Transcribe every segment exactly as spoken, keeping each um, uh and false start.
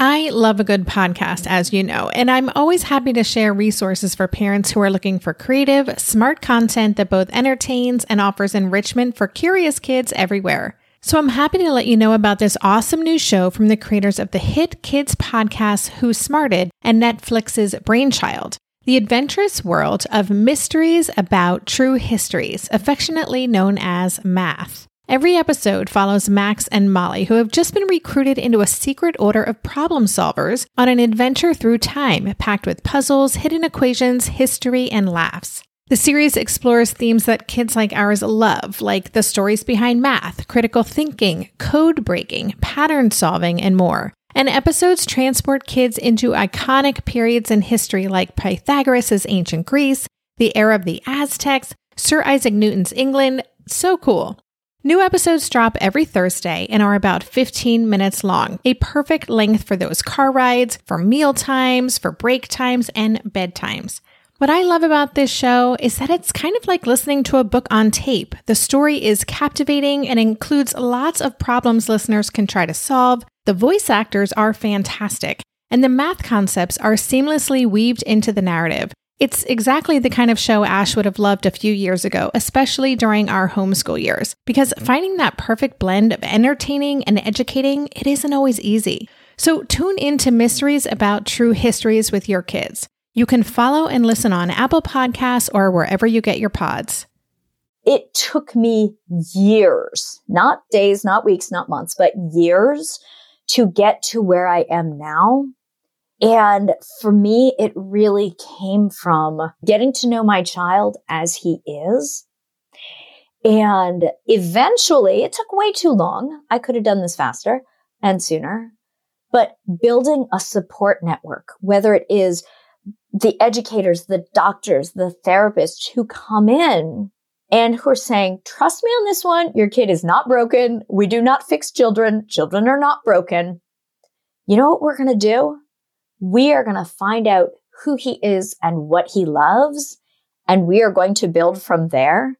I love a good podcast, as you know, and I'm always happy to share resources for parents who are looking for creative, smart content that both entertains and offers enrichment for curious kids everywhere. So I'm happy to let you know about this awesome new show from the creators of the hit kids podcast Who Smarted and Netflix's Brainchild, the adventurous world of mysteries about true histories, affectionately known as Math. Every episode follows Max and Molly, who have just been recruited into a secret order of problem solvers on an adventure through time, packed with puzzles, hidden equations, history, and laughs. The series explores themes that kids like ours love, like the stories behind math, critical thinking, code breaking, pattern solving, and more. And episodes transport kids into iconic periods in history like Pythagoras' ancient Greece, the era of the Aztecs, Sir Isaac Newton's England. So cool. New episodes drop every Thursday and are about fifteen minutes long, a perfect length for those car rides, for meal times, for break times, and bedtimes. What I love about this show is that it's kind of like listening to a book on tape. The story is captivating and includes lots of problems listeners can try to solve. The voice actors are fantastic, and the math concepts are seamlessly weaved into the narrative. It's exactly the kind of show Ash would have loved a few years ago, especially during our homeschool years, because finding that perfect blend of entertaining and educating, it isn't always easy. So tune into Mysteries About True Histories with your kids. You can follow and listen on Apple Podcasts or wherever you get your pods. It took me years, not days, not weeks, not months, but years to get to where I am now. And for me, it really came from getting to know my child as he is. And eventually, it took way too long. I could have done this faster and sooner. But building a support network, whether it is the educators, the doctors, the therapists who come in and who are saying, trust me on this one, your kid is not broken. We do not fix children. Children are not broken. You know what we're going to do? We are going to find out who he is and what he loves, and we are going to build from there.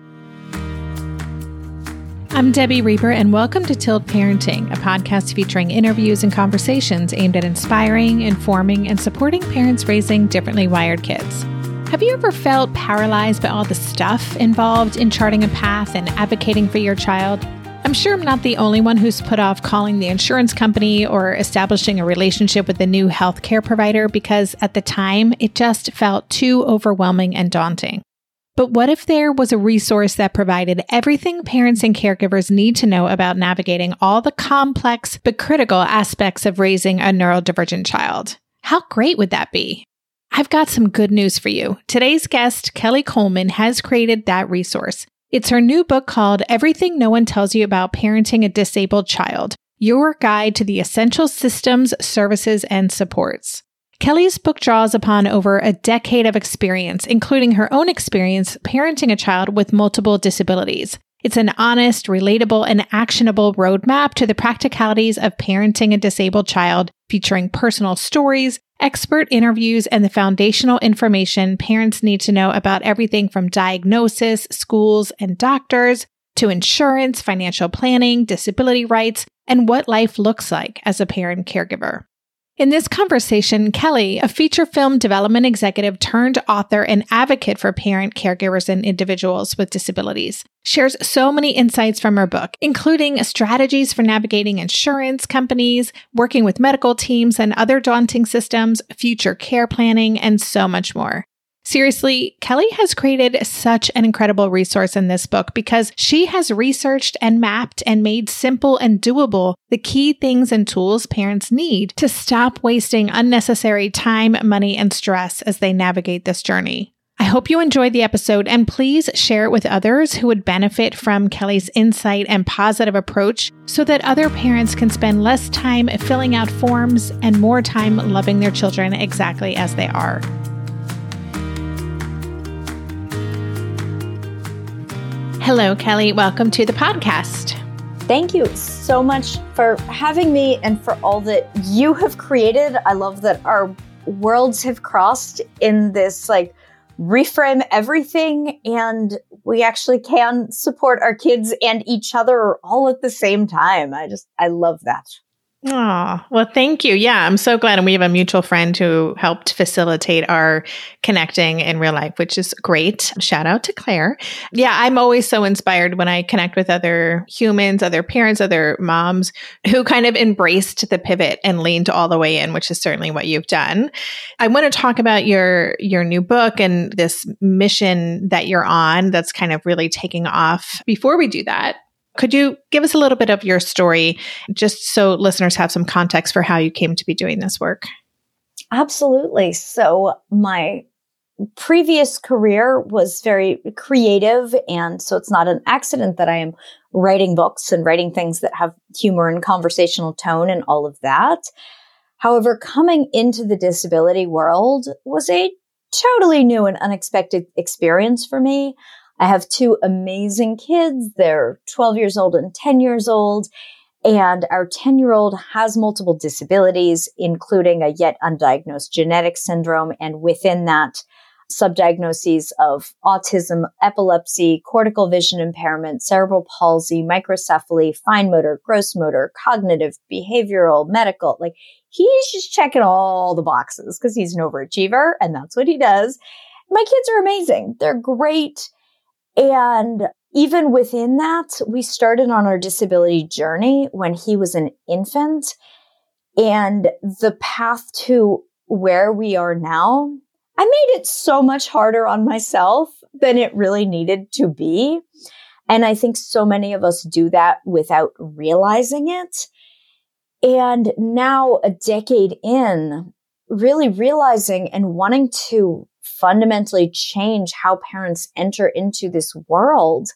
I'm Debbie Reber, and welcome to Tilt Parenting, a podcast featuring interviews and conversations aimed at inspiring, informing, and supporting parents raising differently wired kids. Have you ever felt paralyzed by all the stuff involved in charting a path and advocating for your child? I'm sure I'm not the only one who's put off calling the insurance company or establishing a relationship with a new healthcare provider because at the time, it just felt too overwhelming and daunting. But what if there was a resource that provided everything parents and caregivers need to know about navigating all the complex but critical aspects of raising a neurodivergent child? How great would that be? I've got some good news for you. Today's guest, Kelly Coleman, has created that resource. It's her new book called Everything No One Tells You About Parenting a Disabled Child, Your Guide to the Essential Systems, Services, and Supports. Kelly's book draws upon over a decade of experience, including her own experience parenting a child with multiple disabilities. It's an honest, relatable, and actionable roadmap to the practicalities of parenting a disabled child, featuring personal stories, expert interviews, and the foundational information parents need to know about everything from diagnosis, schools, and doctors, to insurance, financial planning, disability rights, and what life looks like as a parent caregiver. In this conversation, Kelly, a feature film development executive turned author and advocate for parent caregivers and individuals with disabilities, shares so many insights from her book, including strategies for navigating insurance companies, working with medical teams and other daunting systems, future care planning, and so much more. Seriously, Kelly has created such an incredible resource in this book because she has researched and mapped and made simple and doable the key things and tools parents need to stop wasting unnecessary time, money, and stress as they navigate this journey. I hope you enjoyed the episode, and please share it with others who would benefit from Kelly's insight and positive approach so that other parents can spend less time filling out forms and more time loving their children exactly as they are. Hello, Kelly. Welcome to the podcast. Thank you so much for having me and for all that you have created. I love that our worlds have crossed in this like reframe everything, and we actually can support our kids and each other all at the same time. I just, I love that. Oh, well, thank you. Yeah, I'm so glad. And we have a mutual friend who helped facilitate our connecting in real life, which is great. Shout out to Claire. Yeah, I'm always so inspired when I connect with other humans, other parents, other moms who kind of embraced the pivot and leaned all the way in, which is certainly what you've done. I want to talk about your your new book and this mission that you're on that's kind of really taking off. Before we do that, could you give us a little bit of your story, just so listeners have some context for how you came to be doing this work? Absolutely. So my previous career was very creative. And so it's not an accident that I am writing books and writing things that have humor and conversational tone and all of that. However, coming into the disability world was a totally new and unexpected experience for me. I have two amazing kids. They're twelve years old and ten years old. And our ten-year-old has multiple disabilities, including a yet undiagnosed genetic syndrome. And within that, subdiagnoses of autism, epilepsy, cortical vision impairment, cerebral palsy, microcephaly, fine motor, gross motor, cognitive, behavioral, medical. Like, he's just checking all the boxes because he's an overachiever and that's what he does. My kids are amazing. They're great. And even within that, we started on our disability journey when he was an infant. And the path to where we are now, I made it so much harder on myself than it really needed to be. And I think so many of us do that without realizing it. And now, a decade in, really realizing and wanting to fundamentally change how parents enter into this world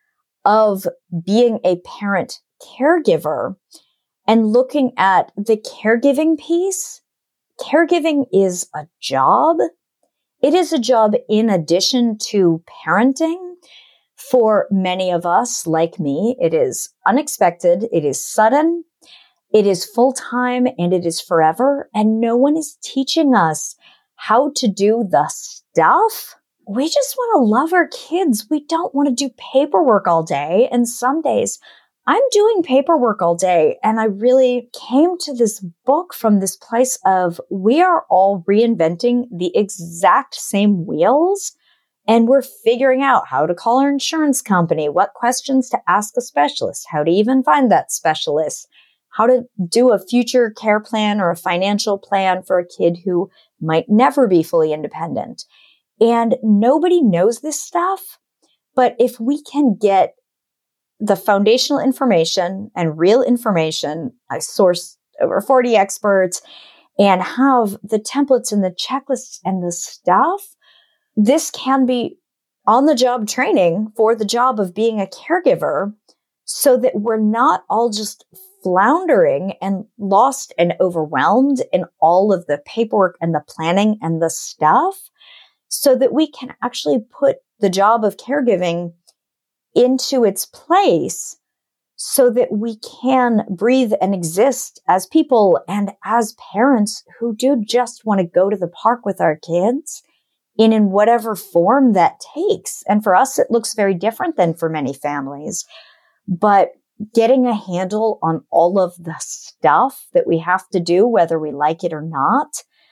of being a parent caregiver and looking at the caregiving piece. Caregiving is a job. It is a job in addition to parenting. For many of us, like me, it is unexpected, it is sudden, it is full-time, and it is forever. And no one is teaching us how to do the stuff. We just want to love our kids. We don't want to do paperwork all day. And some days I'm doing paperwork all day. And I really came to this book from this place of we are all reinventing the exact same wheels. And we're figuring out how to call our insurance company, what questions to ask a specialist, how to even find that specialist, how to do a future care plan or a financial plan for a kid who might never be fully independent. And nobody knows this stuff. But if we can get the foundational information and real information, I sourced over forty experts and have the templates and the checklists and the stuff, this can be on-the-job training for the job of being a caregiver so that we're not all just floundering and lost and overwhelmed in all of the paperwork and the planning and the stuff, so that we can actually put the job of caregiving into its place so that we can breathe and exist as people and as parents who do just want to go to the park with our kids in, in whatever form that takes. And for us, it looks very different than for many families. But getting a handle on all of the stuff that we have to do, whether we like it or not,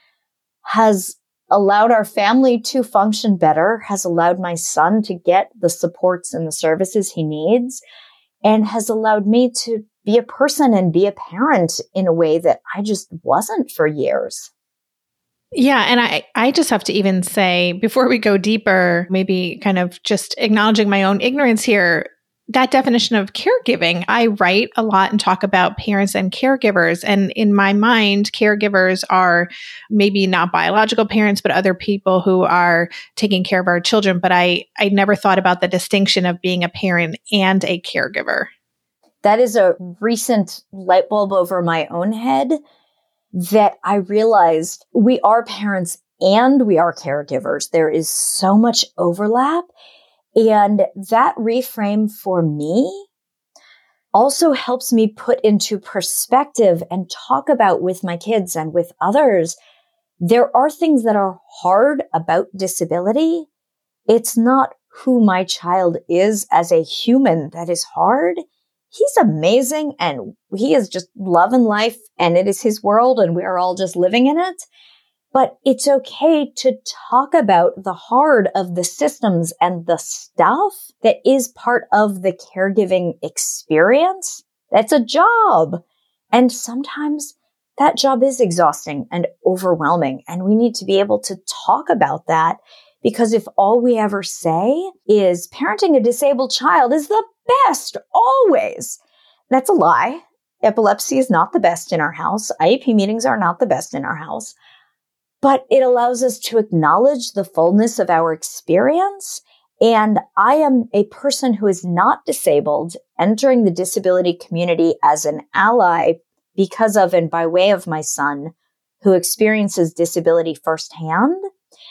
has allowed our family to function better, has allowed my son to get the supports and the services he needs, and has allowed me to be a person and be a parent in a way that I just wasn't for years. Yeah. And I, I just have to even say, before we go deeper, maybe kind of just acknowledging my own ignorance here, that definition of caregiving, I write a lot and talk about parents and caregivers. And in my mind, caregivers are maybe not biological parents, but other people who are taking care of our children. But I, I never thought about the distinction of being a parent and a caregiver. That is a recent light bulb over my own head that I realized we are parents and we are caregivers. There is so much overlap. And that reframe for me also helps me put into perspective and talk about with my kids and with others. There are things that are hard about disability. It's not who my child is as a human that is hard. he's amazing and he is just loving life and it is his world and we are all just living in it. But it's okay to talk about the hard of the systems and the stuff that is part of the caregiving experience. That's a job. And sometimes that job is exhausting and overwhelming. And we need to be able to talk about that, because if all we ever say is parenting a disabled child is the best always, that's a lie. Epilepsy is not the best in our house. I E P meetings are not the best in our house. But it allows us to acknowledge the fullness of our experience. And I am a person who is not disabled entering the disability community as an ally because of and by way of my son who experiences disability firsthand.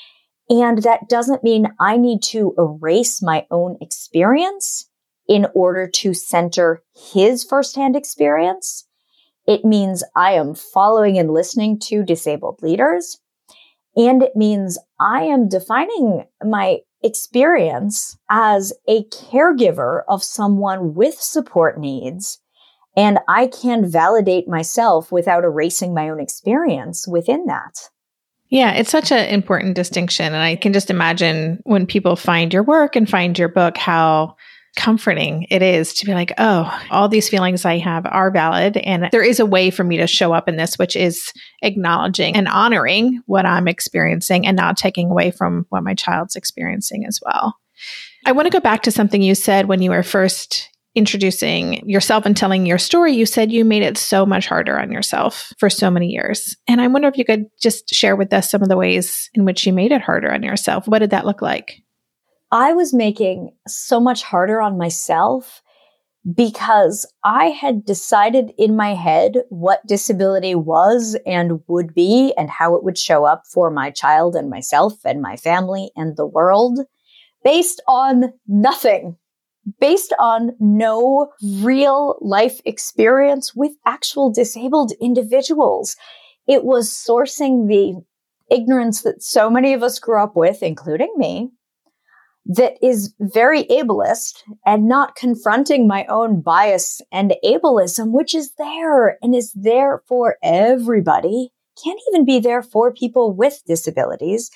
And that doesn't mean I need to erase my own experience in order to center his firsthand experience. It means I am following and listening to disabled leaders. And it means I am defining my experience as a caregiver of someone with support needs. And I can validate myself without erasing my own experience within that. Yeah, it's such an important distinction. And I can just imagine when people find your work and find your book, how comforting it is to be like, oh, all these feelings I have are valid. And there is a way for me to show up in this, which is acknowledging and honoring what I'm experiencing and not taking away from what my child's experiencing as well. I want to go back to something you said when you were first introducing yourself and telling your story. You said you made it so much harder on yourself for so many years. And I wonder if you could just share with us some of the ways in which you made it harder on yourself. What did that look like? I was making so much harder on myself because I had decided in my head what disability was and would be and how it would show up for my child and myself and my family and the world based on nothing, based on no real life experience with actual disabled individuals. It was sourcing the ignorance that so many of us grew up with, including me, that is very ableist, and not confronting my own bias and ableism, which is there and is there for everybody, can't even be there for people with disabilities.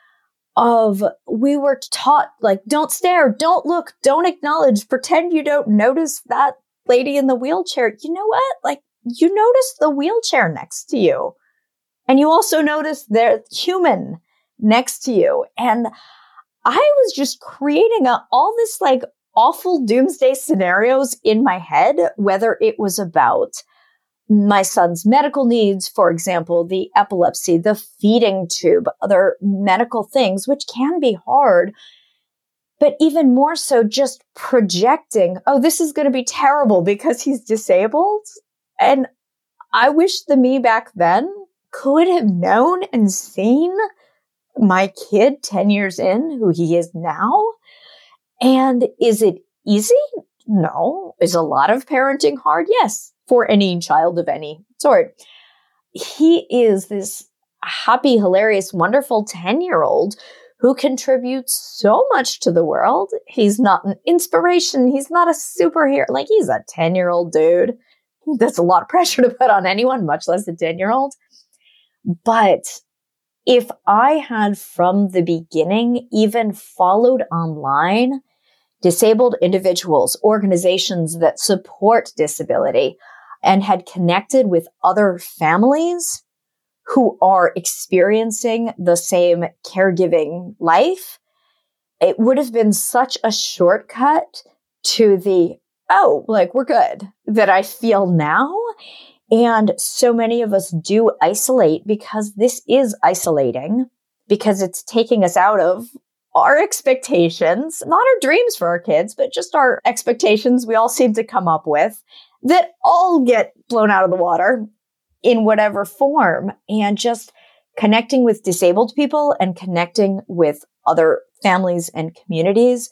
Of we were taught, like, don't stare, don't look, don't acknowledge, pretend you don't notice that lady in the wheelchair. You know what? Like, you notice the wheelchair next to you. And you also notice there's human next to you. And I was just creating a, all this like awful doomsday scenarios in my head, whether it was about my son's medical needs, for example, the epilepsy, the feeding tube, other medical things, which can be hard, but even more so just projecting, oh, this is going to be terrible because he's disabled. And I wish the me back then could have known and seen my kid ten years in, who he is now. And is it easy? No. Is a lot of parenting hard? Yes, for any child of any sort. He is this happy, hilarious, wonderful ten-year-old who contributes so much to the world. He's not an inspiration. He's not a superhero. Like, he's a ten-year-old dude. That's a lot of pressure to put on anyone, much less a ten-year-old. But if I had from the beginning even followed online disabled individuals, organizations that support disability, and had connected with other families who are experiencing the same caregiving life, it would have been such a shortcut to the, oh, like, we're good, that I feel now. And so many of us do isolate because this is isolating, because it's taking us out of our expectations, not our dreams for our kids, but just our expectations we all seem to come up with that all get blown out of the water in whatever form. And just connecting with disabled people and connecting with other families and communities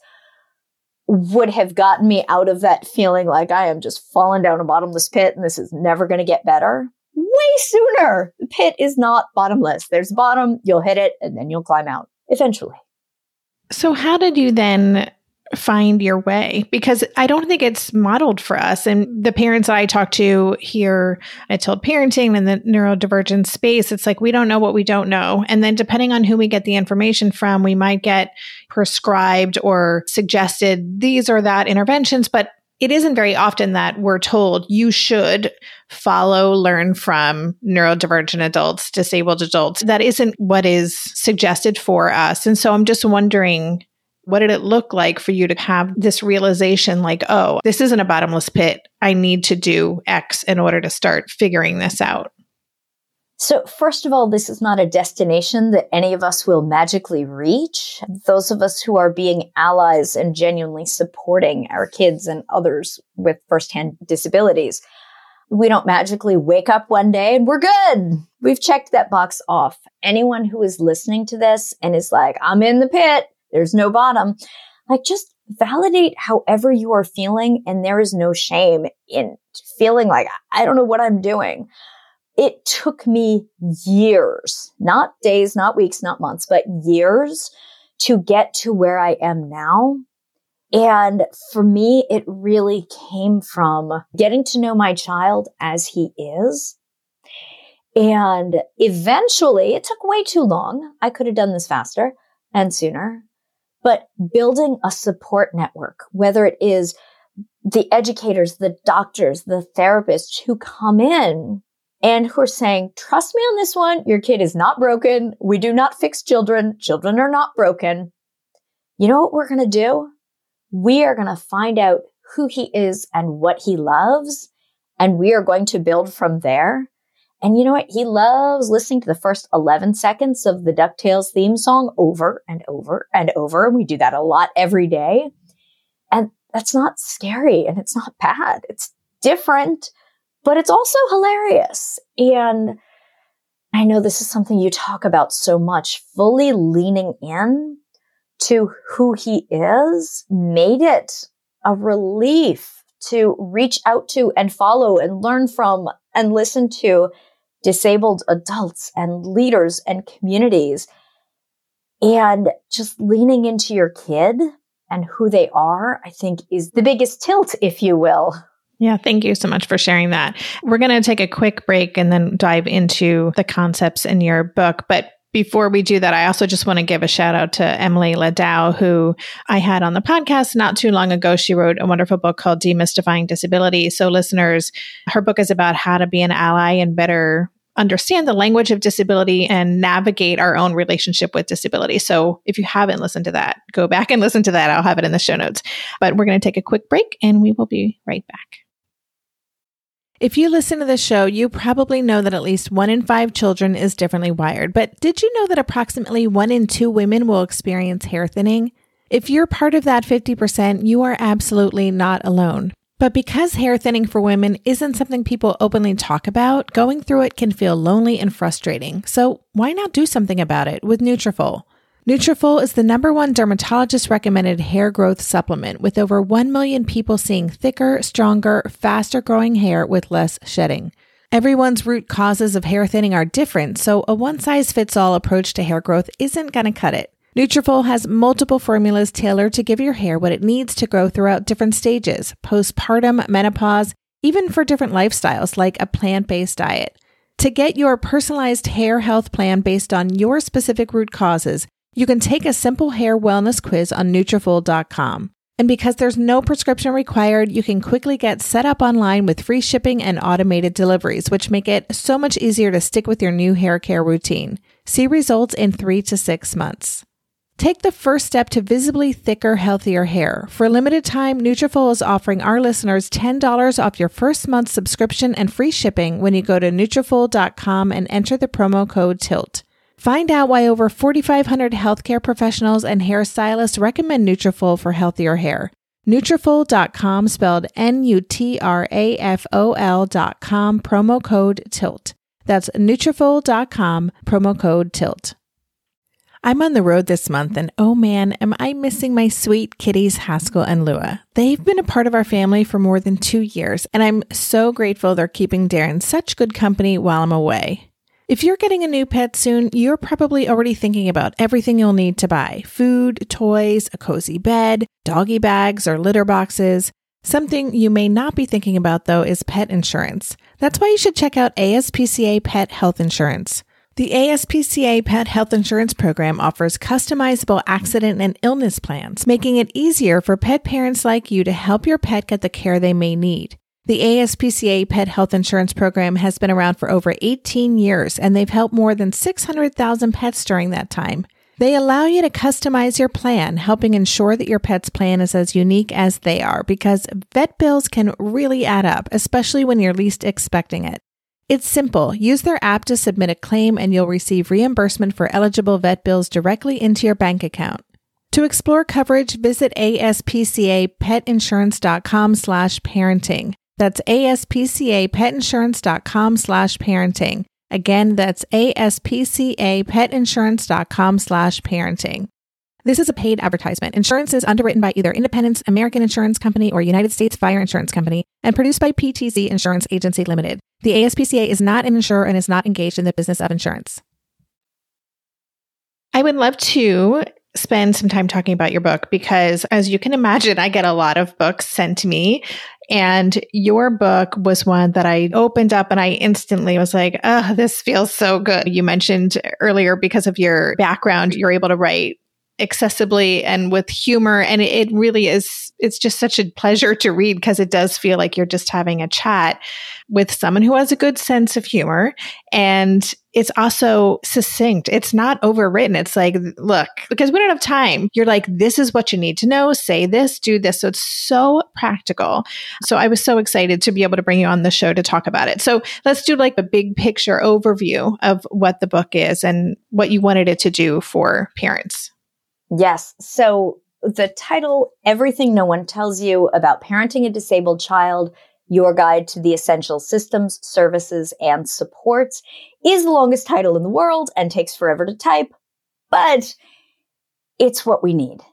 would have gotten me out of that feeling like I am just falling down a bottomless pit and this is never going to get better way sooner. The pit is not bottomless. There's a bottom, you'll hit it, and then you'll climb out eventually. So how did you then find your way? Because I don't think it's modeled for us. And the parents I talk to here at Tilt Parenting and the neurodivergent space, it's like, we don't know what we don't know. And then depending on who we get the information from, we might get prescribed or suggested these or that interventions, but it isn't very often that we're told you should follow, learn from neurodivergent adults, disabled adults. That isn't what is suggested for us. And so I'm just wondering, what did it look like for you to have this realization like, oh, this isn't a bottomless pit. I need to do X in order to start figuring this out? So first of all, this is not a destination that any of us will magically reach. Those of us who are being allies and genuinely supporting our kids and others with firsthand disabilities, we don't magically wake up one day and we're good. We've checked that box off. Anyone who is listening to this and is like, I'm in the pit, there's no bottom, like just validate however you are feeling. And there is no shame in feeling like, I don't know what I'm doing. It took me years, not days, not weeks, not months, but years to get to where I am now. And for me, it really came from getting to know my child as he is. And eventually, it took way too long. I could have done this faster and sooner, but building a support network, whether it is the educators, the doctors, the therapists who come in and who are saying, trust me on this one, your kid is not broken. We do not fix children. Children are not broken. You know what we're going to do? We are going to find out who he is and what he loves, and we are going to build from there. And you know what? He loves listening to the first eleven seconds of the DuckTales theme song over and over and over. And we do that a lot every day. And that's not scary and it's not bad. It's different, but it's also hilarious. And I know this is something you talk about so much. Fully leaning in to who he is made it a relief to reach out to and follow and learn from and listen to disabled adults and leaders and communities. And just leaning into your kid and who they are, I think, is the biggest tilt, if you will. Yeah, thank you so much for sharing that. We're going to take a quick break and then dive into the concepts in your book. But before we do that, I also just want to give a shout out to Emily Ladau, who I had on the podcast not too long ago. She wrote a wonderful book called Demystifying Disability. So listeners, her book is about how to be an ally and better understand the language of disability and navigate our own relationship with disability. So if you haven't listened to that, go back and listen to that. I'll have it in the show notes. But we're going to take a quick break and we will be right back. If you listen to the show, you probably know that at least one in five children is differently wired. But did you know that approximately one in two women will experience hair thinning? If you're part of that fifty percent, you are absolutely not alone. But because hair thinning for women isn't something people openly talk about, going through it can feel lonely and frustrating. So why not do something about it with Nutrafol? Nutrafol is the number one dermatologist-recommended hair growth supplement, with over one million people seeing thicker, stronger, faster-growing hair with less shedding. Everyone's root causes of hair thinning are different, so a one-size-fits-all approach to hair growth isn't going to cut it. Nutrafol has multiple formulas tailored to give your hair what it needs to grow throughout different stages, postpartum, menopause, even for different lifestyles like a plant-based diet. To get your personalized hair health plan based on your specific root causes, you can take a simple hair wellness quiz on Nutrafol dot com. And because there's no prescription required, you can quickly get set up online with free shipping and automated deliveries, which make it so much easier to stick with your new hair care routine. See results in three to six months. Take the first step to visibly thicker, healthier hair. For a limited time, Nutrafol is offering our listeners ten dollars off your first month's subscription and free shipping when you go to Nutrafol dot com and enter the promo code TILT. Find out why over forty-five hundred healthcare professionals and hairstylists recommend Nutrafol for healthier hair. Nutrafol dot com, spelled N U T R A F O L dot com, promo code TILT. That's Nutrafol dot com, promo code TILT. I'm on the road this month, and oh man, am I missing my sweet kitties Haskell and Lua. They've been a part of our family for more than two years, and I'm so grateful they're keeping Darren such good company while I'm away. If you're getting a new pet soon, you're probably already thinking about everything you'll need to buy: food, toys, a cozy bed, doggy bags, or litter boxes. Something you may not be thinking about, though, is pet insurance. That's why you should check out A S P C A Pet Health Insurance. The A S P C A Pet Health Insurance Program offers customizable accident and illness plans, making it easier for pet parents like you to help your pet get the care they may need. The A S P C A Pet Health Insurance Program has been around for over eighteen years, and they've helped more than six hundred thousand pets during that time. They allow you to customize your plan, helping ensure that your pet's plan is as unique as they are, because vet bills can really add up, especially when you're least expecting it. It's simple. Use their app to submit a claim, and you'll receive reimbursement for eligible vet bills directly into your bank account. To explore coverage, visit aspcapetinsurance.com slash parenting. That's aspcapetinsurance.com slash parenting. Again, that's aspcapetinsurance.com slash parenting. This is a paid advertisement. Insurance is underwritten by either Independence American Insurance Company or United States Fire Insurance Company and produced by P T C Insurance Agency Limited. The A S P C A is not an insurer and is not engaged in the business of insurance. I would love to spend some time talking about your book because, as you can imagine, I get a lot of books sent to me. And your book was one that I opened up and I instantly was like, oh, this feels so good. You mentioned earlier, because of your background, you're able to write accessibly and with humor. And it really is, it's just such a pleasure to read because it does feel like you're just having a chat with someone who has a good sense of humor. And it's also succinct. It's not overwritten. It's like, look, because we don't have time. You're like, this is what you need to know. Say this, do this. So it's so practical. So I was so excited to be able to bring you on the show to talk about it. So let's do like a big picture overview of what the book is and what you wanted it to do for parents. Yes. So the title, Everything No One Tells You About Parenting a Disabled Child, Your Guide to the Essential Systems, Services, and Supports, is the longest title in the world and takes forever to type, but it's what we need.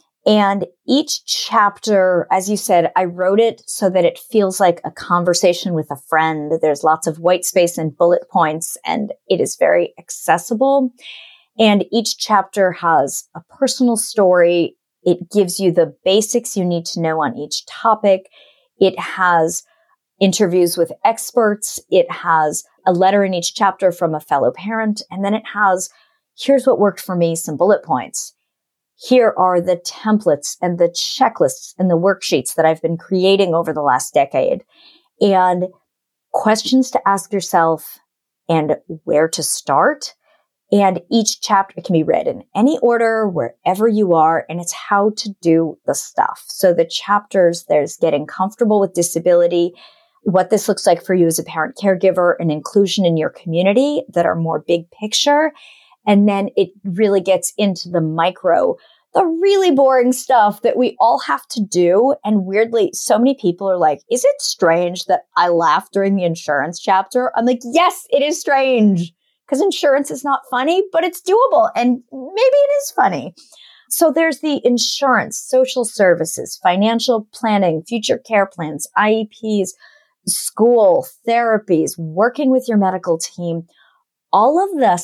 And each chapter, as you said, I wrote it so that it feels like a conversation with a friend. There's lots of white space and bullet points, and it is very accessible. And each chapter has a personal story. It gives you the basics you need to know on each topic. It has interviews with experts. It has a letter in each chapter from a fellow parent. And then it has, here's what worked for me, some bullet points. Here are the templates and the checklists and the worksheets that I've been creating over the last decade, and questions to ask yourself and where to start. And each chapter can be read in any order, wherever you are, and it's how to do the stuff. So the chapters, there's getting comfortable with disability, what this looks like for you as a parent caregiver, and inclusion in your community that are more big picture. And then it really gets into the micro, the really boring stuff that we all have to do. And weirdly, so many people are like, is it strange that I laughed during the insurance chapter? I'm like, yes, it is strange. Because insurance is not funny, but it's doable. And maybe it is funny. So there's the insurance, social services, financial planning, future care plans, I E Ps, school, therapies, working with your medical team, all of the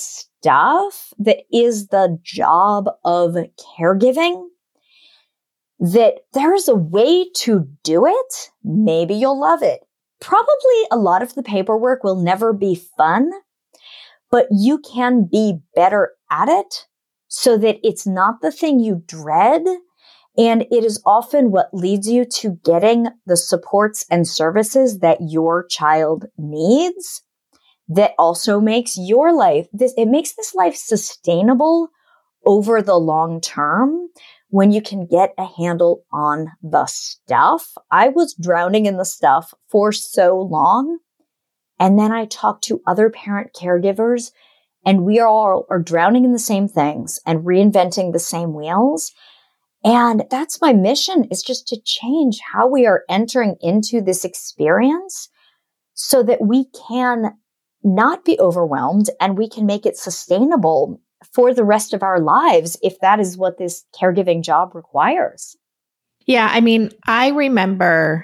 stuff that is the job of caregiving, that there is a way to do it. Maybe you'll love it. Probably a lot of the paperwork will never be fun, but you can be better at it so that it's not the thing you dread. And it is often what leads you to getting the supports and services that your child needs. That also makes your life, this, it makes this life sustainable over the long term when you can get a handle on the stuff. I was drowning in the stuff for so long. And then I talked to other parent caregivers, and we are all are drowning in the same things and reinventing the same wheels. And that's my mission, is just to change how we are entering into this experience so that we can not be overwhelmed and we can make it sustainable for the rest of our lives if that is what this caregiving job requires. Yeah, I mean, I remember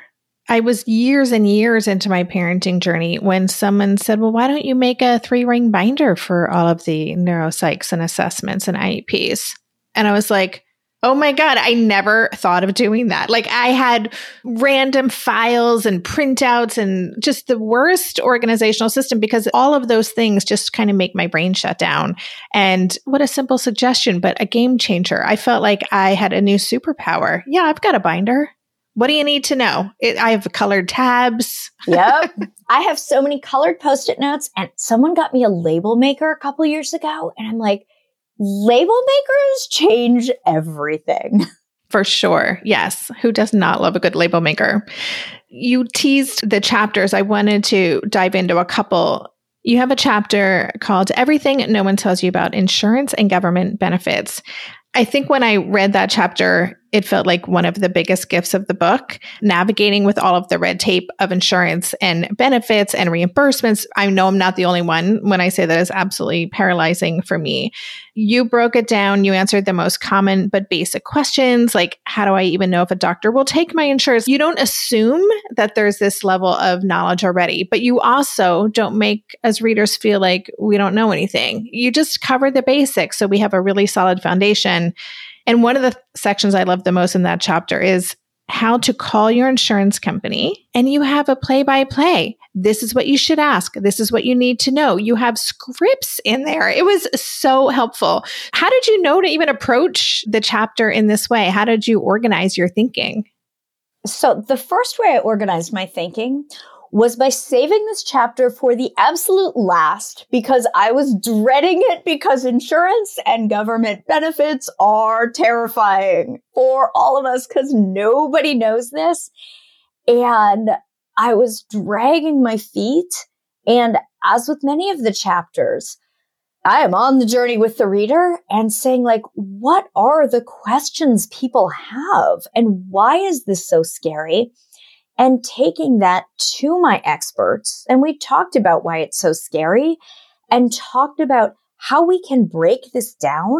I was years and years into my parenting journey when someone said, well, why don't you make a three ring binder for all of the neuropsychs and assessments and I E Ps? And I was like, oh my God, I never thought of doing that. Like I had random files and printouts and just the worst organizational system because all of those things just kind of make my brain shut down. And what a simple suggestion, but a game changer. I felt like I had a new superpower. Yeah, I've got a binder. What do you need to know? It, I have colored tabs. Yep. I have so many colored Post-it notes, and someone got me a label maker a couple years ago. And I'm like, label makers change everything. For sure. Yes. Who does not love a good label maker? You teased the chapters. I wanted to dive into a couple. You have a chapter called Everything No One Tells You About Insurance and Government Benefits. I think when I read that chapter, it felt like one of the biggest gifts of the book, navigating with all of the red tape of insurance and benefits and reimbursements. I know I'm not the only one when I say that is absolutely paralyzing for me. You broke it down. You answered the most common but basic questions, like how do I even know if a doctor will take my insurance? You don't assume that there's this level of knowledge already, but you also don't make us readers feel like we don't know anything. You just cover the basics so we have a really solid foundation. And one of the sections I love the most in that chapter is how to call your insurance company, and you have a play-by-play. This is what you should ask. This is what you need to know. You have scripts in there. It was so helpful. How did you know to even approach the chapter in this way? How did you organize your thinking? So the first way I organized my thinking was by saving this chapter for the absolute last because I was dreading it because insurance and government benefits are terrifying for all of us because nobody knows this. And I was dragging my feet. And as with many of the chapters, I am on the journey with the reader and saying, like, what are the questions people have? And why is this so scary? And taking that to my experts, and we talked about why it's so scary and talked about how we can break this down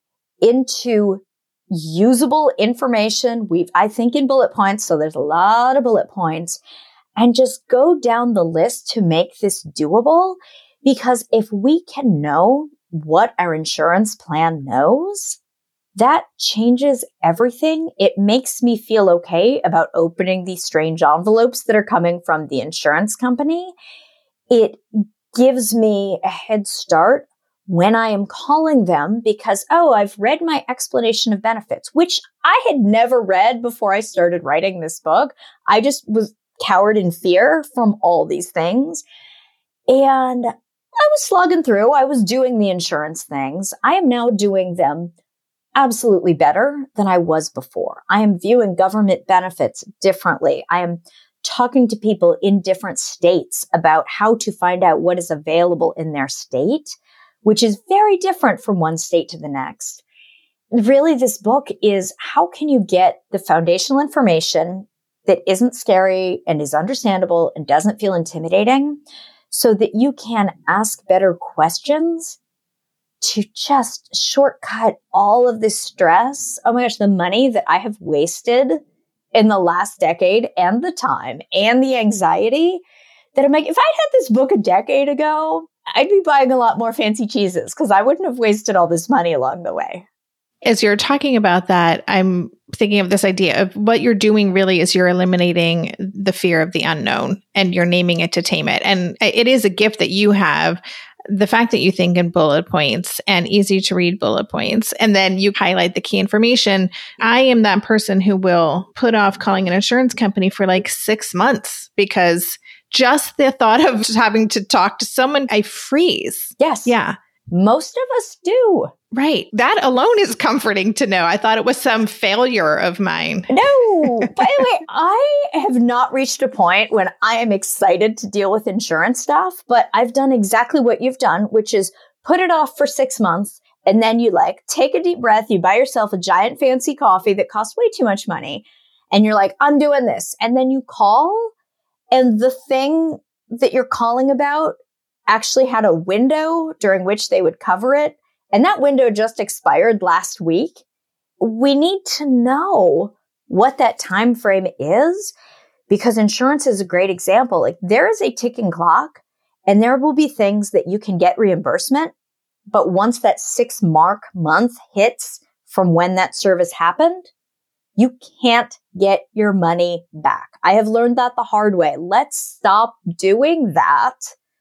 into usable information. We've, I think, in bullet points. So there's a lot of bullet points and just go down the list to make this doable. Because if we can know what our insurance plan knows, that changes everything. It makes me feel okay about opening these strange envelopes that are coming from the insurance company. It gives me a head start when I am calling them because, oh, I've read my explanation of benefits, which I had never read before I started writing this book. I just was cowered in fear from all these things. And I was slogging through. I was doing the insurance things. I am now doing them absolutely better than I was before. I am viewing government benefits differently. I am talking to people in different states about how to find out what is available in their state, which is very different from one state to the next. Really, this book is how can you get the foundational information that isn't scary and is understandable and doesn't feel intimidating so that you can ask better questions to just shortcut all of this stress. Oh my gosh, the money that I have wasted in the last decade and the time and the anxiety that I'm like, if I'd had this book a decade ago, I'd be buying a lot more fancy cheeses because I wouldn't have wasted all this money along the way. As you're talking about that, I'm thinking of this idea of what you're doing really is you're eliminating the fear of the unknown and you're naming it to tame it. And it is a gift that you have. The fact that you think in bullet points and easy to read bullet points, and then you highlight the key information. I am that person who will put off calling an insurance company for like six months because just the thought of having to talk to someone, I freeze. Yes. Yeah. Most of us do. Right. That alone is comforting to know. I thought it was some failure of mine. No. By the way, I have not reached a point when I am excited to deal with insurance stuff, but I've done exactly what you've done, which is put it off for six months. And then you like take a deep breath. You buy yourself a giant fancy coffee that costs way too much money. And you're like, I'm doing this. And then you call and the thing that you're calling about actually had a window during which they would cover it. And that window just expired last week. We need to know what that time frame is because insurance is a great example. Like there is a ticking clock and there will be things that you can get reimbursement. But once that six mark month hits from when that service happened, you can't get your money back. I have learned that the hard way. Let's stop doing that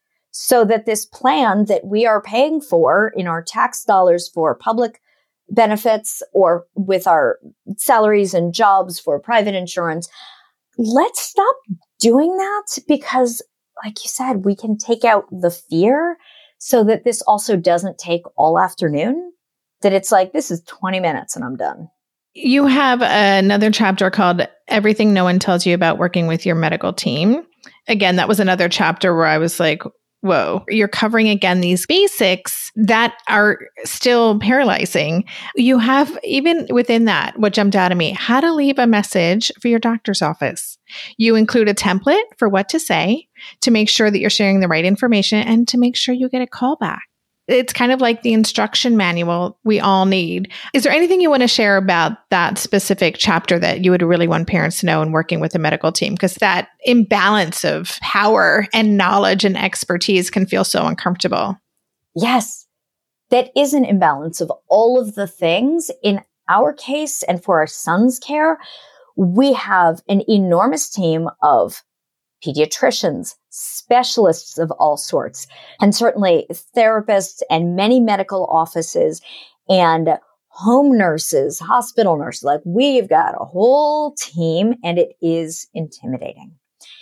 so that this plan that we are paying for in our tax dollars for public benefits or with our salaries and jobs for private insurance, let's stop doing that because, like you said, we can take out the fear so that this also doesn't take all afternoon, that it's like, this is twenty minutes and I'm done. You have another chapter called Everything No One Tells You About Working with Your Medical Team. Again, that was another chapter where I was like, whoa, you're covering again these basics that are still paralyzing. You have, even within that, what jumped out at me, how to leave a message for your doctor's office. You include a template for what to say to make sure that you're sharing the right information and to make sure you get a call back. It's kind of like the instruction manual we all need. Is there anything you want to share about that specific chapter that you would really want parents to know in working with a medical team? Because that imbalance of power and knowledge and expertise can feel so uncomfortable. Yes, that is an imbalance of all of the things. In our case and for our son's care, we have an enormous team of pediatricians, specialists of all sorts, and certainly therapists and many medical offices and home nurses, hospital nurses. Like we've got a whole team and it is intimidating.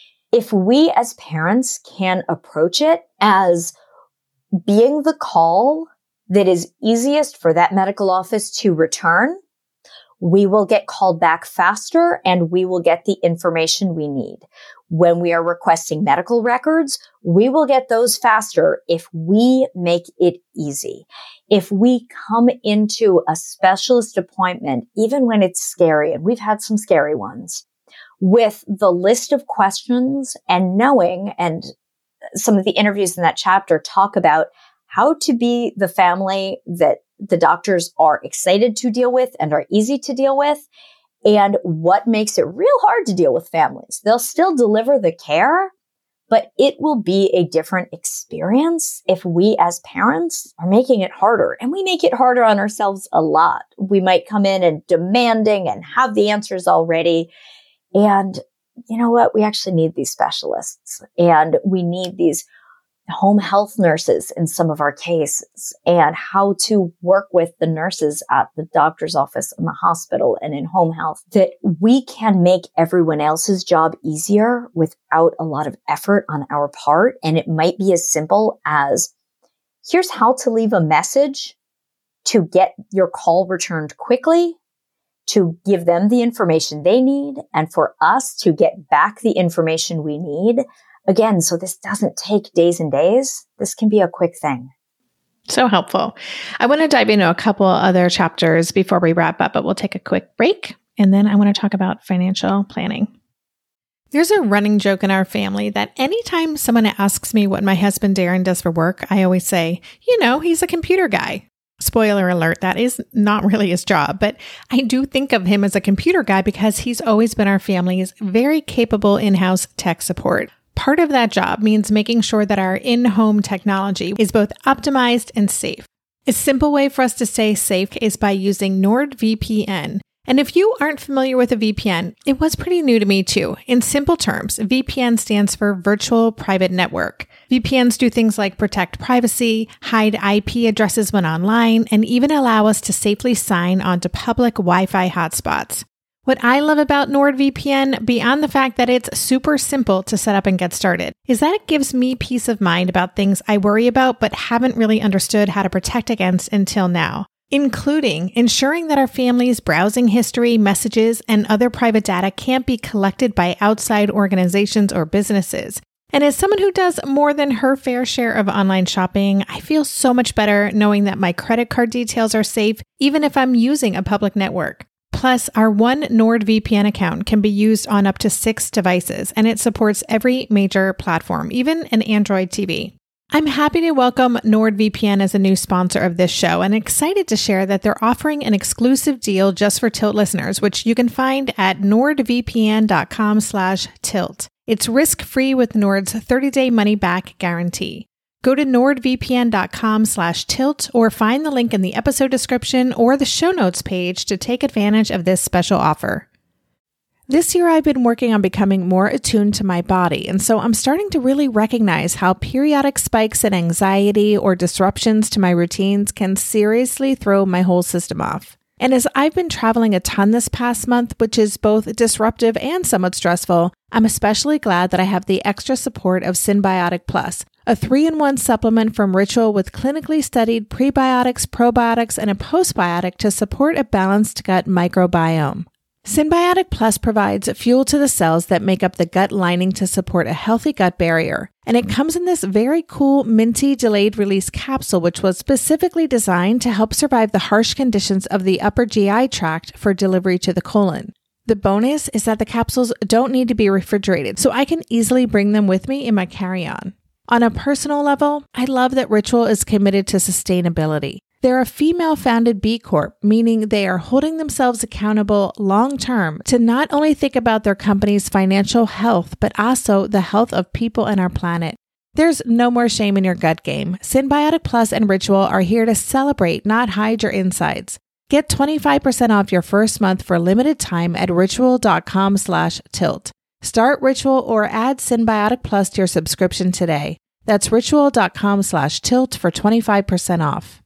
If we as parents can approach it as being the call that is easiest for that medical office to return, we will get called back faster and we will get the information we need. When we are requesting medical records, we will get those faster if we make it easy. If we come into a specialist appointment, even when it's scary, and we've had some scary ones, with the list of questions and knowing, and some of the interviews in that chapter talk about how to be the family that the doctors are excited to deal with and are easy to deal with, and what makes it real hard to deal with families. They'll still deliver the care, but it will be a different experience if we as parents are making it harder. And we make it harder on ourselves a lot. We might come in and demanding and have the answers already. And you know what? We actually need these specialists and we need these home health nurses in some of our cases, and how to work with the nurses at the doctor's office in the hospital and in home health, that we can make everyone else's job easier without a lot of effort on our part. And it might be as simple as, here's how to leave a message to get your call returned quickly, to give them the information they need, and for us to get back the information we need. Again, so this doesn't take days and days. This can be a quick thing. So helpful. I want to dive into a couple other chapters before we wrap up, but we'll take a quick break. And then I want to talk about financial planning. There's a running joke in our family that anytime someone asks me what my husband Darren does for work, I always say, you know, he's a computer guy. Spoiler alert, that is not really his job, but I do think of him as a computer guy because he's always been our family's very capable in-house tech support. Part of that job means making sure that our in-home technology is both optimized and safe. A simple way for us to stay safe is by using NordVPN. And if you aren't familiar with a V P N, it was pretty new to me too. In simple terms, V P N stands for Virtual Private Network. V P Ns do things like protect privacy, hide I P addresses when online, and even allow us to safely sign onto public Wi-Fi hotspots. What I love about NordVPN, beyond the fact that it's super simple to set up and get started, is that it gives me peace of mind about things I worry about but haven't really understood how to protect against until now, including ensuring that our family's browsing history, messages, and other private data can't be collected by outside organizations or businesses. And as someone who does more than her fair share of online shopping, I feel so much better knowing that my credit card details are safe, even if I'm using a public network. Plus, our one NordVPN account can be used on up to six devices, and it supports every major platform, even an Android T V. I'm happy to welcome NordVPN as a new sponsor of this show and excited to share that they're offering an exclusive deal just for Tilt listeners, which you can find at nordvpn.com slash tilt. It's risk-free with Nord's thirty-day money-back guarantee. Go to nordvpn.com slash tilt or find the link in the episode description or the show notes page to take advantage of this special offer. This year, I've been working on becoming more attuned to my body, and so I'm starting to really recognize how periodic spikes in anxiety or disruptions to my routines can seriously throw my whole system off. And as I've been traveling a ton this past month, which is both disruptive and somewhat stressful, I'm especially glad that I have the extra support of Synbiotic Plus, a three-in-one supplement from Ritual with clinically studied prebiotics, probiotics, and a postbiotic to support a balanced gut microbiome. Synbiotic Plus provides fuel to the cells that make up the gut lining to support a healthy gut barrier. And it comes in this very cool minty delayed release capsule, which was specifically designed to help survive the harsh conditions of the upper G I tract for delivery to the colon. The bonus is that the capsules don't need to be refrigerated, so I can easily bring them with me in my carry-on. On a personal level, I love that Ritual is committed to sustainability. They're a female-founded B Corp, meaning they are holding themselves accountable long-term to not only think about their company's financial health, but also the health of people and our planet. There's no more shame in your gut game. Synbiotic Plus and Ritual are here to celebrate, not hide your insides. Get twenty-five percent off your first month for limited time at ritual.com slash tilt. Start Ritual or add Synbiotic Plus to your subscription today. That's ritual.com slash tilt for twenty-five percent off.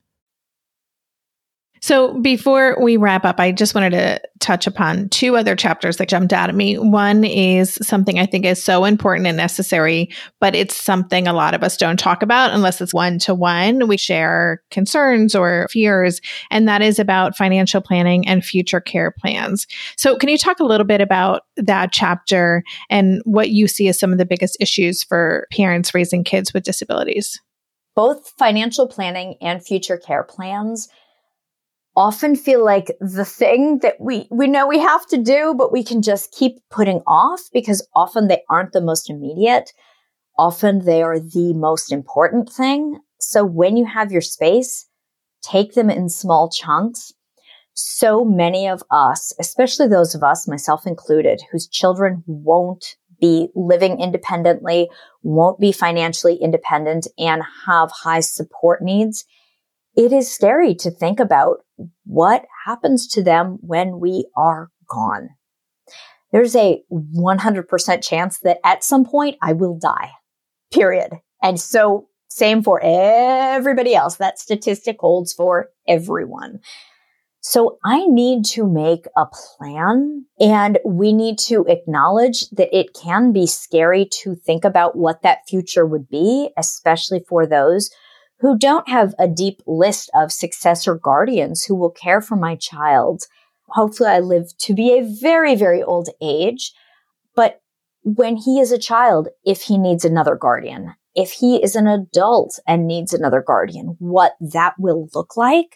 So before we wrap up, I just wanted to touch upon two other chapters that jumped out at me. One is something I think is so important and necessary, but it's something a lot of us don't talk about unless it's one-to-one. We share concerns or fears, and that is about financial planning and future care plans. So can you talk a little bit about that chapter and what you see as some of the biggest issues for parents raising kids with disabilities? Both financial planning and future care plans often feel like the thing that we, we know we have to do, but we can just keep putting off because often they aren't the most immediate. Often they are the most important thing. So when you have your space, take them in small chunks. So many of us, especially those of us, myself included, whose children won't be living independently, won't be financially independent, and have high support needs, it is scary to think about what happens to them when we are gone. There's a one hundred percent chance that at some point I will die, period. And so same for everybody else. That statistic holds for everyone. So I need to make a plan, and we need to acknowledge that it can be scary to think about what that future would be, especially for those who don't have a deep list of successor guardians who will care for my child. Hopefully I live to be a very, very old age. But when he is a child, if he needs another guardian, if he is an adult and needs another guardian, what that will look like.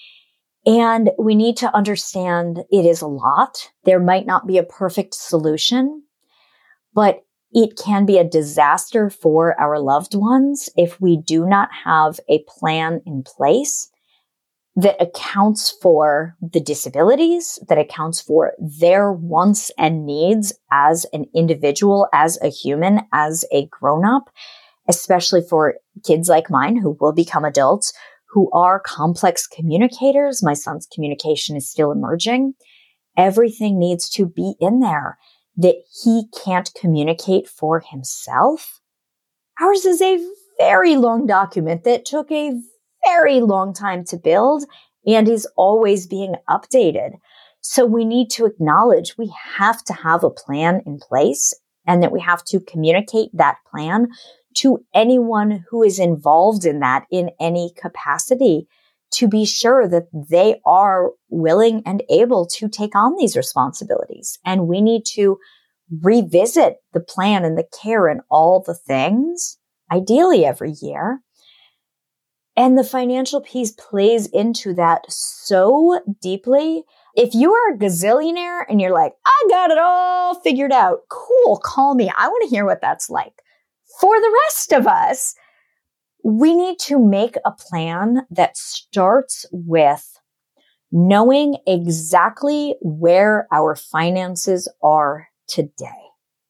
And we need to understand it is a lot. There might not be a perfect solution, but it can be a disaster for our loved ones if we do not have a plan in place that accounts for the disabilities, that accounts for their wants and needs as an individual, as a human, as a grown-up, especially for kids like mine who will become adults, who are complex communicators. My son's communication is still emerging. Everything needs to be in there that he can't communicate for himself. Ours is a very long document that took a very long time to build and is always being updated. So we need to acknowledge we have to have a plan in place and that we have to communicate that plan to anyone who is involved in that in any capacity to be sure that they are willing and able to take on these responsibilities. And we need to revisit the plan and the care and all the things, ideally every year. And the financial piece plays into that so deeply. If you are a gazillionaire and you're like, I got it all figured out, cool, call me. I want to hear what that's like. For the rest of us, we need to make a plan that starts with knowing exactly where our finances are today.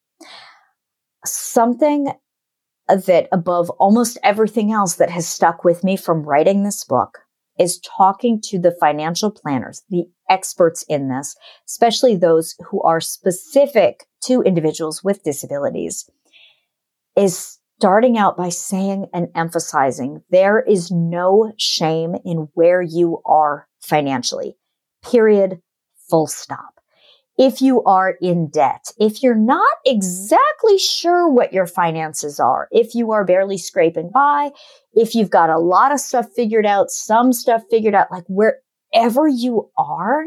Something that above almost everything else that has stuck with me from writing this book is talking to the financial planners, the experts in this, especially those who are specific to individuals with disabilities, is starting out by saying and emphasizing there is no shame in where you are financially, period, full stop. If you are in debt, if you're not exactly sure what your finances are, if you are barely scraping by, if you've got a lot of stuff figured out, some stuff figured out, like wherever you are,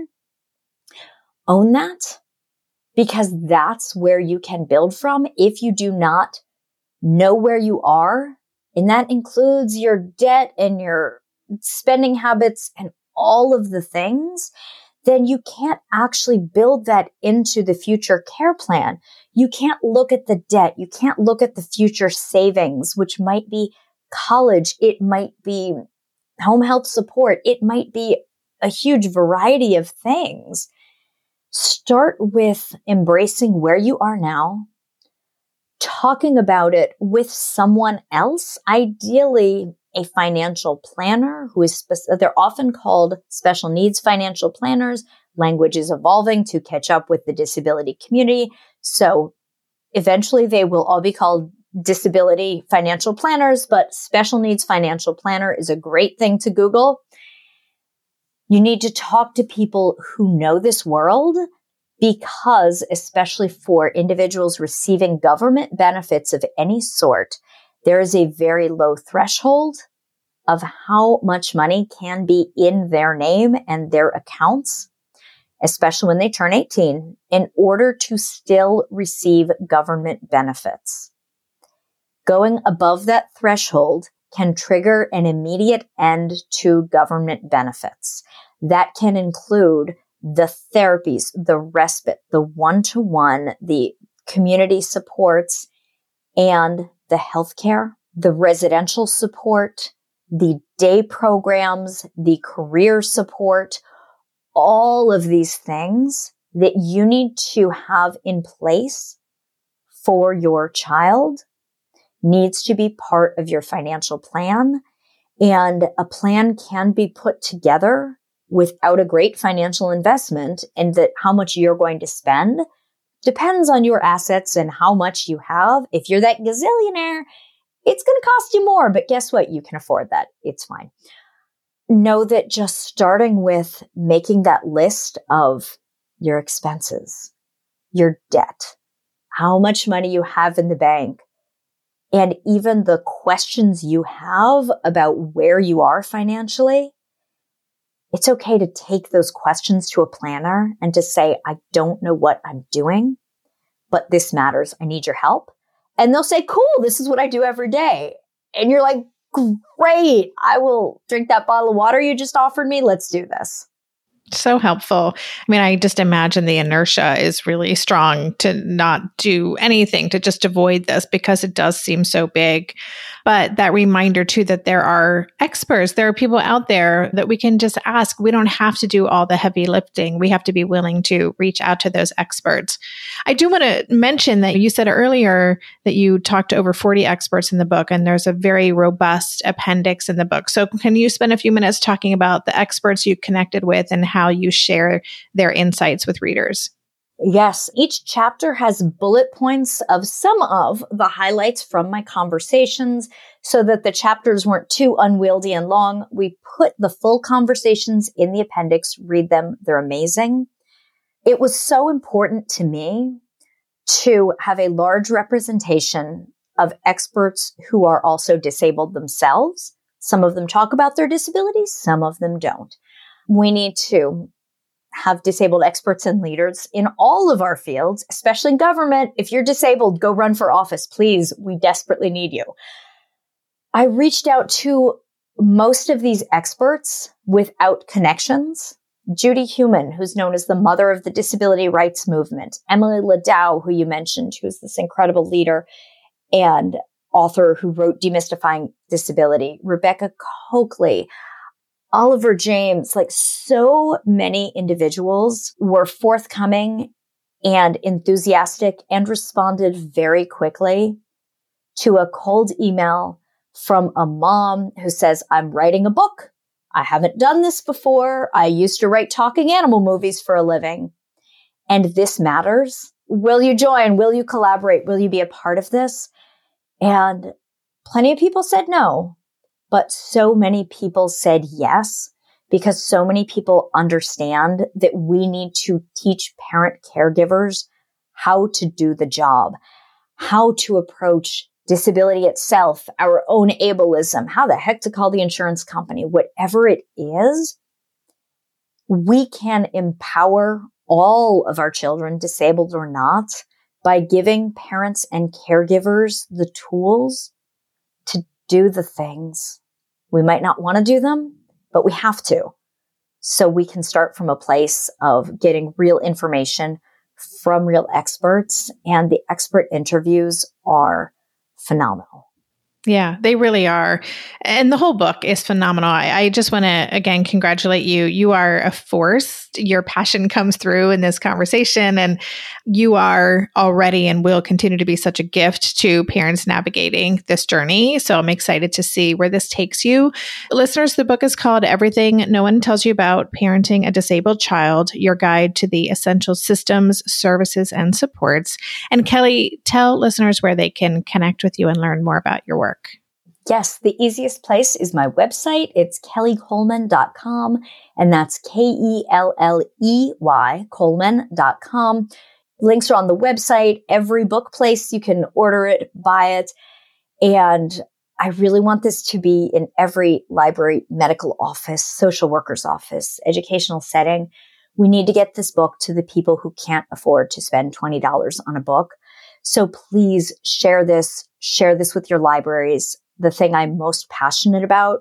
own that, because that's where you can build from. If you do not know where you are, and that includes your debt and your spending habits and all of the things, then you can't actually build that into the future care plan. You can't look at the debt. You can't look at the future savings, which might be college. It might be home health support. It might be a huge variety of things. Start with embracing where you are now, talking about it with someone else, ideally a financial planner who is, spe- they're often called special needs financial planners. Language is evolving to catch up with the disability community. So eventually they will all be called disability financial planners, but special needs financial planner is a great thing to Google. You need to talk to people who know this world, because especially for individuals receiving government benefits of any sort, there is a very low threshold of how much money can be in their name and their accounts, especially when they turn eighteen, in order to still receive government benefits. Going above that threshold can trigger an immediate end to government benefits. That can include the therapies, the respite, the one-to-one, the community supports, and the healthcare, the residential support, the day programs, the career support, all of these things that you need to have in place for your child needs to be part of your financial plan. And a plan can be put together without a great financial investment, and that how much you're going to spend depends on your assets and how much you have. If you're that gazillionaire, it's going to cost you more, but guess what? You can afford that. It's fine. Know that just starting with making that list of your expenses, your debt, how much money you have in the bank, and even the questions you have about where you are financially, it's okay to take those questions to a planner and to say, I don't know what I'm doing, but this matters. I need your help. And they'll say, cool, this is what I do every day. And you're like, great, I will drink that bottle of water you just offered me. Let's do this. So helpful. I mean, I just imagine the inertia is really strong to not do anything, to just avoid this because it does seem so big. But that reminder too, that there are experts, there are people out there that we can just ask. We don't have to do all the heavy lifting. We have to be willing to reach out to those experts. I do want to mention that you said earlier that you talked to over forty experts in the book, and there's a very robust appendix in the book. So can you spend a few minutes talking about the experts you connected with and how you share their insights with readers? Yes, each chapter has bullet points of some of the highlights from my conversations so that the chapters weren't too unwieldy and long. We put the full conversations in the appendix. Read them. They're amazing. It was so important to me to have a large representation of experts who are also disabled themselves. Some of them talk about their disabilities. Some of them don't. We need to have disabled experts and leaders in all of our fields, especially in government. If you're disabled, go run for office, please. We desperately need you. I reached out to most of these experts without connections. Judy Heumann, who's known as the mother of the disability rights movement, Emily Ladau, who you mentioned, who's this incredible leader, and author who wrote Demystifying Disability, Rebecca Coakley, Oliver James, like so many individuals were forthcoming and enthusiastic and responded very quickly to a cold email from a mom who says, I'm writing a book. I haven't done this before. I used to write talking animal movies for a living. And this matters. Will you join? Will you collaborate? Will you be a part of this? And plenty of people said no, but so many people said yes, because so many people understand that we need to teach parent caregivers how to do the job, how to approach disability itself, our own ableism, how the heck to call the insurance company, whatever it is. We can empower all of our children, disabled or not, by giving parents and caregivers the tools to do the things. We might not want to do them, but we have to. So we can start from a place of getting real information from real experts, and the expert interviews are phenomenal. Yeah, they really are. And the whole book is phenomenal. I, I just want to, again, congratulate you. You are a force. Your passion comes through in this conversation, and you are already and will continue to be such a gift to parents navigating this journey. So I'm excited to see where this takes you. Listeners, the book is called Everything No One Tells You About Parenting a Disabled Child, Your Guide to the Essential Systems, Services, and Supports. And Kelly, tell listeners where they can connect with you and learn more about your work. Yes, the easiest place is my website. It's kelly coleman dot com, and that's K E L L E Y, coleman dot com. Links are on the website, every book place. You can order it, buy it. And I really want this to be in every library, medical office, social worker's office, educational setting. We need to get this book to the people who can't afford to spend twenty dollars on a book. So please share this, share this with your libraries. The thing I'm most passionate about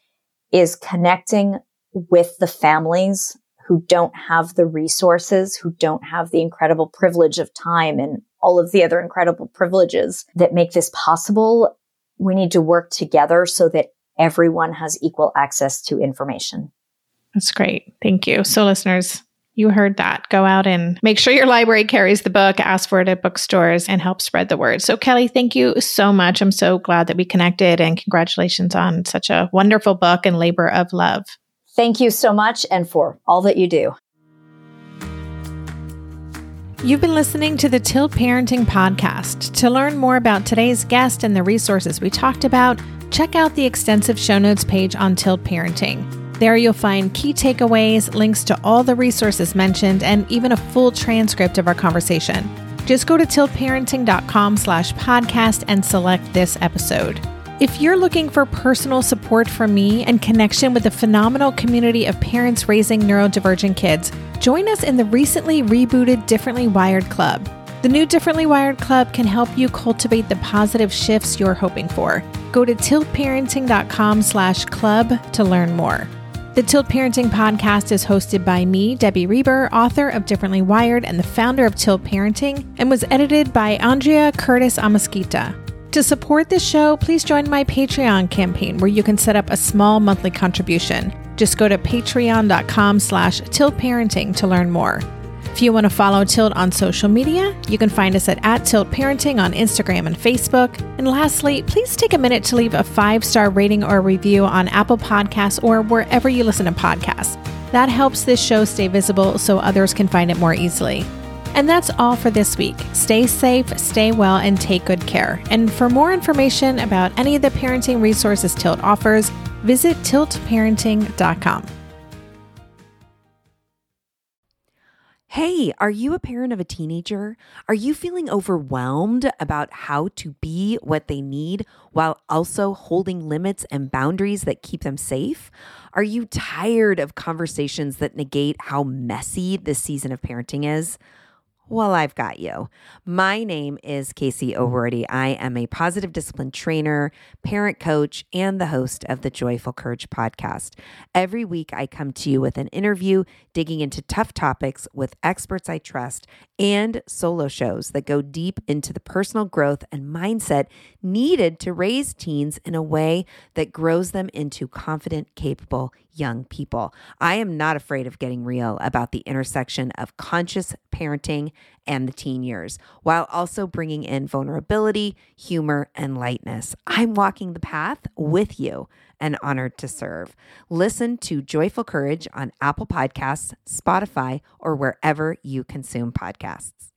is connecting with the families who don't have the resources, who don't have the incredible privilege of time and all of the other incredible privileges that make this possible. We need to work together so that everyone has equal access to information. That's great. Thank you. So listeners, you heard that. Go out and make sure your library carries the book, ask for it at bookstores, and help spread the word. So Kelly, thank you so much. I'm so glad that we connected, and congratulations on such a wonderful book and labor of love. Thank you so much, and for all that you do. You've been listening to the Tilt Parenting Podcast. To learn more about today's guest and the resources we talked about, check out the extensive show notes page on Tilt Parenting. There you'll find key takeaways, links to all the resources mentioned, and even a full transcript of our conversation. Just go to tiltparenting.com slash podcast and select this episode. If you're looking for personal support from me and connection with a phenomenal community of parents raising neurodivergent kids, join us in the recently rebooted Differently Wired Club. The new Differently Wired Club can help you cultivate the positive shifts you're hoping for. Go to tiltparenting.com slash club to learn more. The Tilt Parenting Podcast is hosted by me, Debbie Reber, author of Differently Wired and the founder of Tilt Parenting, and was edited by Andrea Curtis Amasquita. To support this show, please join my Patreon campaign, where you can set up a small monthly contribution. Just go to patreon.com slash tiltparenting to learn more. If you want to follow Tilt on social media, you can find us at, at Tilt Parenting on Instagram and Facebook. And lastly, please take a minute to leave a five-star rating or review on Apple Podcasts or wherever you listen to podcasts. That helps this show stay visible so others can find it more easily. And that's all for this week. Stay safe, stay well, and take good care. And for more information about any of the parenting resources Tilt offers, visit tilt parenting dot com. Hey, are you a parent of a teenager? Are you feeling overwhelmed about how to be what they need while also holding limits and boundaries that keep them safe? Are you tired of conversations that negate how messy this season of parenting is? Well, I've got you. My name is Casey O'Rourke. I am a positive discipline trainer, parent coach, and the host of the Joyful Courage podcast. Every week, I come to you with an interview digging into tough topics with experts I trust and solo shows that go deep into the personal growth and mindset needed to raise teens in a way that grows them into confident, capable young people. I am not afraid of getting real about the intersection of conscious parenting and the teen years, while also bringing in vulnerability, humor, and lightness. I'm walking the path with you and honored to serve. Listen to Joyful Courage on Apple Podcasts, Spotify, or wherever you consume podcasts.